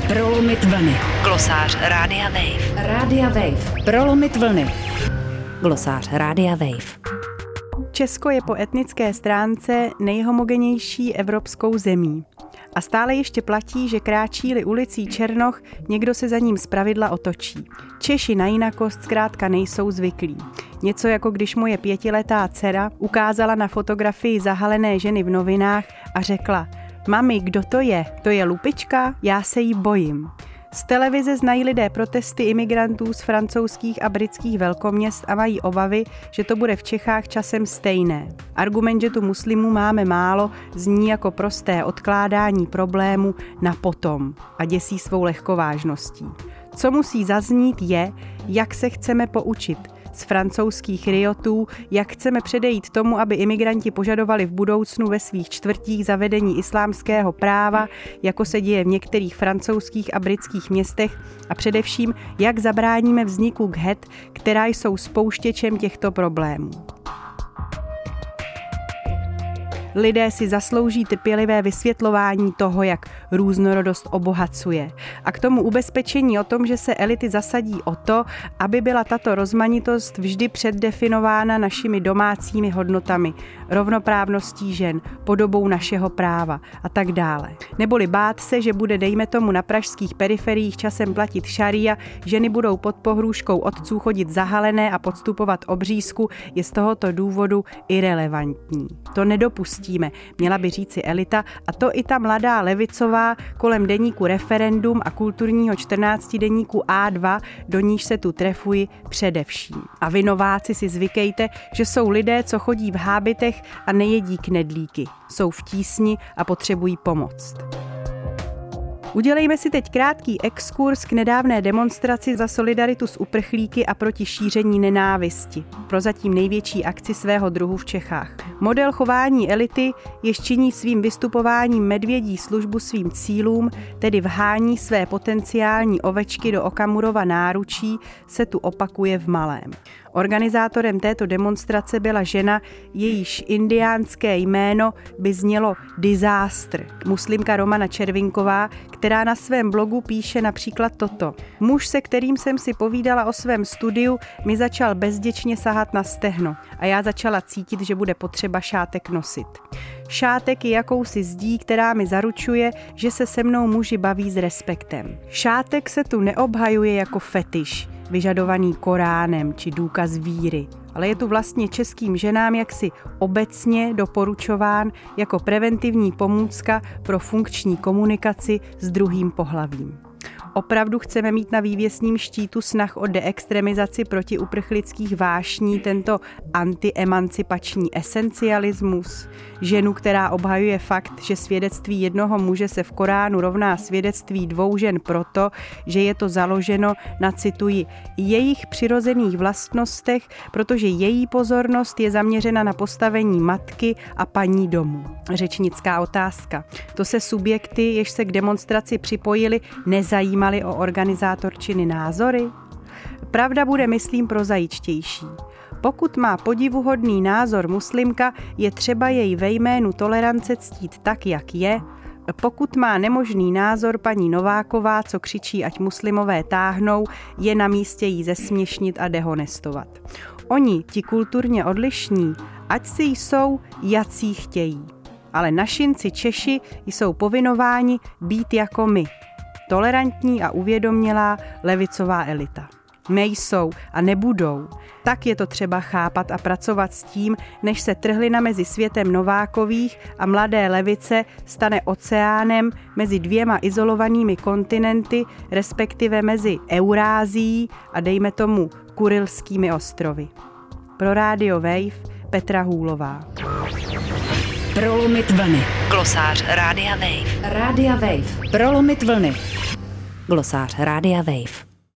Prolomit vlny. Glosář Rádia Wave. Rádia Wave. Prolomit vlny. Glosář Rádia Wave. Česko je po etnické stránce nejhomogenější evropskou zemí. A stále ještě platí, že kráčí-li ulicí Černoch, někdo se za ním zpravidla otočí. Češi na jinakost zkrátka nejsou zvyklí. Něco jako když moje 5letá dcera ukázala na fotografii zahalené ženy v novinách a řekla: Mami, kdo to je? To je lupička? Já se jí bojím. Z televize znají lidé protesty imigrantů z francouzských a britských velkoměst a mají obavy, že to bude v Čechách časem stejné. Argument, že tu muslimů máme málo, zní jako prosté odkládání problému na potom a děsí svou lehkovážností. Co musí zaznít je, jak se chceme poučit z francouzských riotů, jak chceme předejít tomu, aby imigranti požadovali v budoucnu ve svých čtvrtích zavedení islámského práva, jako se děje v některých francouzských a britských městech, a především, jak zabráníme vzniku ghet, která jsou spouštěčem těchto problémů. Lidé si zaslouží trpělivé vysvětlování toho, jak různorodost obohacuje. A k tomu ubezpečení o tom, že se elity zasadí o to, aby byla tato rozmanitost vždy předdefinována našimi domácími hodnotami, rovnoprávností žen, podobou našeho práva a tak dále. Neboli bát se, že bude, dejme tomu, na pražských periferiích časem platit šaria, ženy budou pod pohrůžkou otců chodit zahalené a podstupovat obřízku, je z tohoto důvodu irelevantní. To nedopustí. Měla by říci elita, a to i ta mladá levicová kolem deníku Referendum a kulturního 14 deníku A2, do níž se tu trefuji především. A vy nováci si zvykejte, že jsou lidé, co chodí v hábitech a nejedí knedlíky. Jsou v tísni a potřebují pomoc. Udělejme si teď krátký exkurs k nedávné demonstraci za solidaritu s uprchlíky a proti šíření nenávisti. Prozatím největší akci svého druhu v Čechách. Model chování elity, jež činí svým vystupováním medvědí službu svým cílům, tedy vhání své potenciální ovečky do Okamurova náručí, se tu opakuje v malém. Organizátorem této demonstrace byla žena, jejíž indiánské jméno by znělo Disaster, muslimka Romana Červinková, která na svém blogu píše například toto. Muž, se kterým jsem si povídala o svém studiu, mi začal bezděčně sahat na stehno a já začala cítit, že bude potřeba šátek nosit. Šátek je jakousi zdí, která mi zaručuje, že se se mnou muži baví s respektem. Šátek se tu neobhajuje jako fetiš, vyžadovaný Koránem či důkaz víry, ale je tu vlastně českým ženám jaksi obecně doporučován jako preventivní pomůcka pro funkční komunikaci s druhým pohlavím. Opravdu chceme mít na vývěsním štítu snah o deextremizaci protiuprchlických vášní tento antiemancipační esencialismus? Ženu, která obhajuje fakt, že svědectví jednoho muže se v Koránu rovná svědectví dvou žen proto, že je to založeno na, cituji, jejich přirozených vlastnostech, protože její pozornost je zaměřena na postavení matky a paní domu. Řečnická otázka. To se subjekty, jež se k demonstraci připojili, nezajímaly o organizátorčiny názory? Pravda bude, myslím, prozaičtější. Pokud má podivuhodný názor muslimka, je třeba jej ve jménu tolerance ctít tak, jak je. Pokud má nemožný názor paní Nováková, co křičí, ať muslimové táhnou, je na místě jí zesměšnit a dehonestovat. Oni, ti kulturně odlišní, ať si jsou, jací chtějí. Ale našinci Češi jsou povinováni být jako my. Tolerantní a uvědomělá levicová elita. Nejsou a nebudou. Tak je to třeba chápat a pracovat s tím, než se trhlina mezi světem Novákových a mladé levice stane oceánem mezi dvěma izolovanými kontinenty, respektive mezi Eurázií a dejme tomu Kurilskými ostrovy. Pro Radio Wave Petra Hůlová. Prolomit vlny. Glosář Rádia Wave. Rádia Wave. Prolomit vlny. Glosář Rádia Wave.